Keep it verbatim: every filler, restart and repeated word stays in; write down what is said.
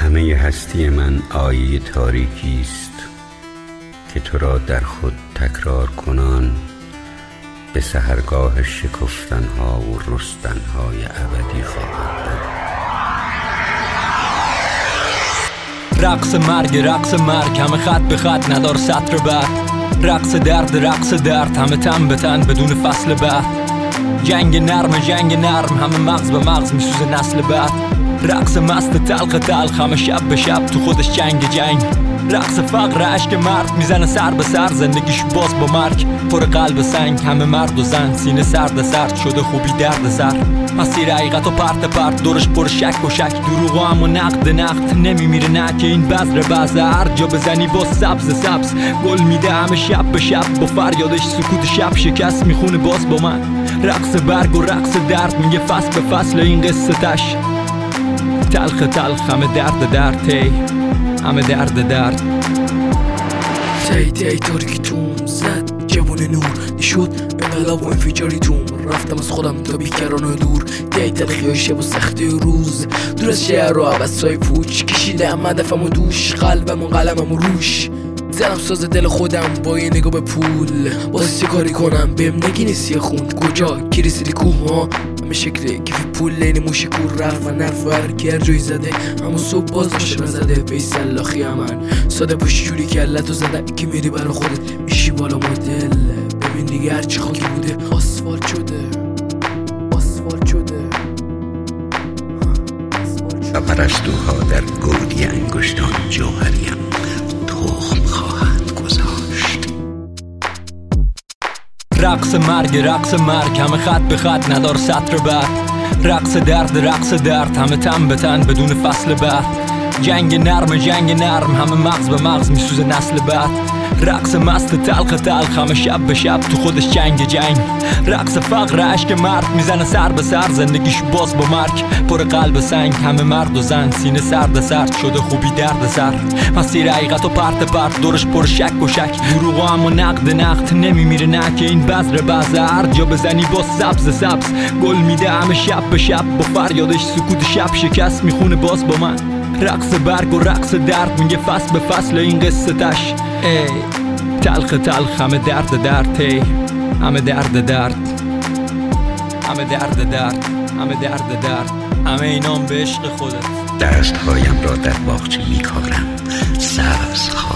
همه هستی من آیه تاریکی است که تو را در خود تکرار کنان به سحرگاه شکفتنها و رستنهای ابدی خواهد بود. رقص مرگ رقص مرگ، همه خط به خط ندار سطر بعد. رقص درد رقص درد، همه تن به تن بدون فصل بعد. جنگ نرم جنگ نرم، همه مغز به مغز میسوزه نسل بعد. رقص مست تلخ تلخ، همه شب به شب تو خودش جنگ جنگ. رقص فقر عشق مرد، میزنه سر به سر زندگیش باز با مرگ. پر قلب سنگ، همه مرد و زن سینه سرد سرد شده خوبی درد سر. مسیر حقیقت و پرت پرت دورش پر شک و شک، دروغ و هم و نقد نقد نمیمیره نه که این بذر بذر. هر جا بزنی با سبز سبز گل میده همه شب به شب، با فریادش سکوت شب شکست میخونه باز با من. رقص برگ و رقص درد، میگه فصل به فصل این قصه تش. تلخ تلخ همه درد درد تی، همه درد درد تی تی تاریکی توم زد جوون نور نشد انقلاب و انفجاری توم. رفتم از خودم تا بیکران و دور، تی تلخی های شب و سختی و روز. دور از شهر و عبستای پوچ کشیدم هدفم و دوش، قلبم و قلمم و روش. زنم ساز دل خودم با یه نگاه به پول، واسه کاری کنم بهم نگی نیستی خوند. کجا کی رسیدی کوه ها، همه شکل کیفی پول لین موش کور. رفت و نفر که هر جایی زده همون صبح باز باشه نزده. بیسل لاخی من ساده پوشی جوری که علتو زده که میری برا خودت میشی بالا مدل. ببین دیگه هرچی خاکی بوده آسفالت شده آسفالت شده. و پرستوها در گودی انگشتان جوهریم تخم خواهند گذاشت. رقص مرگ رقص مرگ، همه خط به خط ندار سطر بعد. رقص درد رقص درد، همه تن به تن بدون فصل بعد. جنگ نرم جنگ نرم، همه مغز به مغز میسوزه نسل بعد. رقص مست تلخ تلخ، همه شب به شب تو خودش جنگ جنگ. رقص فقر عشق مرد، میزنه سر به سر زندگیش باز با مرگ. پر قلب سنگ، همه مرد و زن سینه سرد سرد شده خوبی درد سر. مسیر حقیقت و پرت پرت دورش پر شک و شک، دروغ و هم و نقد نقد نمیمیره نه که این بذر بذر. هر جا بزنی با سبز سبز گل میده همه شب به شب، با فریادش سکوت شب شکست میخونه باز با من. رقص برگ و رقص درد، میگه فصل به فصل این قصه تش. ای تلخ تلخ همه درد درد تی، همه درد درد همه درد درد همه درد درد همه اینام به عشق خودت. دستهایم را در باغچه میکارم سبز